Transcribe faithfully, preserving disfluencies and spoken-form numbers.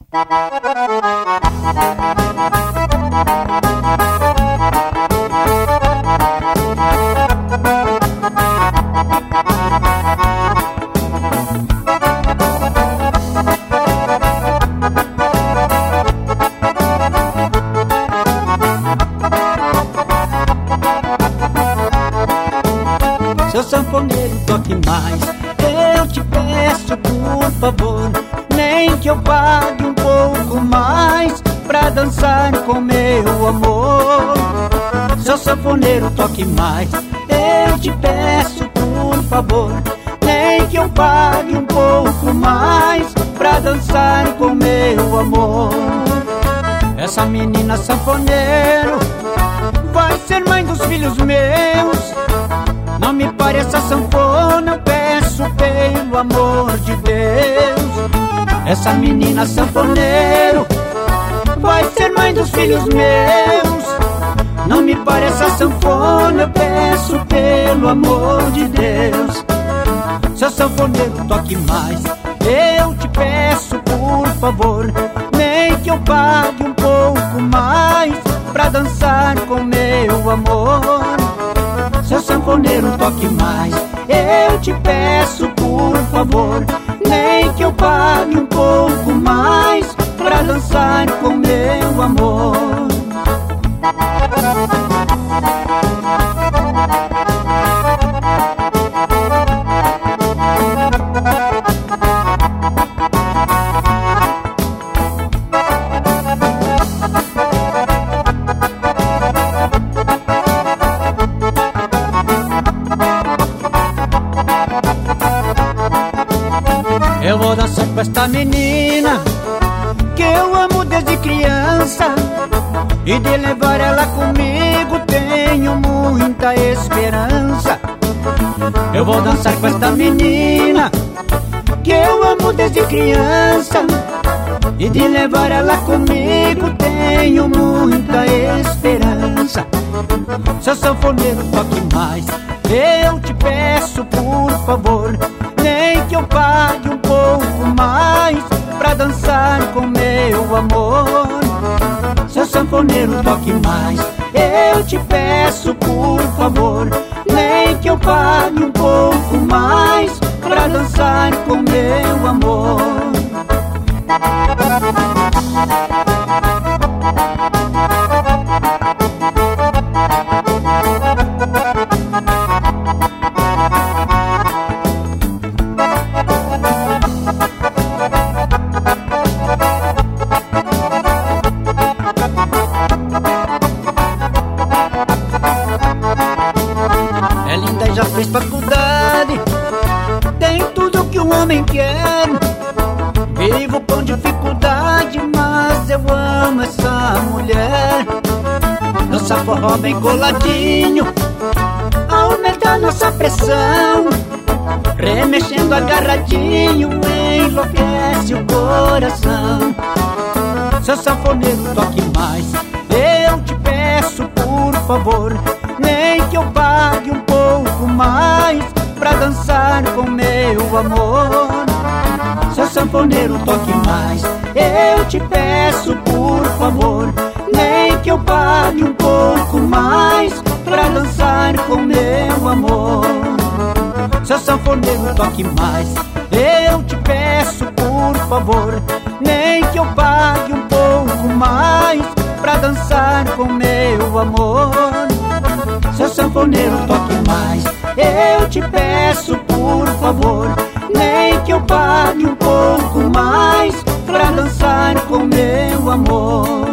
Seu sanfoneiro, toque mais, eu te peço por favor. Nem que eu pague um pouco mais pra dançar com meu amor. Seu sanfoneiro, toque mais, eu te peço por favor. Nem que eu pague um pouco mais pra dançar com meu amor. Essa menina sanfoneiro vai ser mãe dos filhos meus. Não me pare essa sanfona, eu peço pelo amor de Deus. Essa menina sanfoneiro vai ser mãe dos filhos meus. Não me pare essa sanfona, eu peço pelo amor de Deus. Seu sanfoneiro, toque mais, eu te peço por favor. Nem que eu pague um pouco mais pra dançar com meu amor. Seu sanfoneiro, toque mais, eu te peço por favor. Nem que eu pague um pouco mais pra dançar com meu amor. Eu vou dançar com esta menina que eu amo desde criança, e de levar ela comigo tenho muita esperança. Eu vou dançar com esta menina que eu amo desde criança, e de levar ela comigo tenho muita esperança. Seu sanfoneiro, toque mais, eu te peço por favor. Nem que eu pague um pouco mais pra dançar com meu amor. Seu sanfoneiro, toque mais, eu te peço por favor. Nem que eu pague um pouco mais pra dançar com meu amor. Já fez faculdade, tem tudo que um homem quer. Vivo com dificuldade, mas eu amo essa mulher. Dança forró bem coladinho, aumenta nossa pressão. Remexendo agarradinho, enlouquece o coração. Seu sanfoneiro, toque mais, eu te peço por favor. Nem que eu pague um pouco mais pra dançar com meu amor. Seu sanfoneiro, toque mais, eu te peço por favor. Nem que eu pague um pouco mais pra dançar com meu amor. Seu sanfoneiro, toque mais, eu te peço por favor. Nem que eu pague um pouco mais pra dançar com meu amor. Seu sanfoneiro, toque mais, eu te peço por favor. Nem que eu pague um pouco mais pra dançar com meu amor.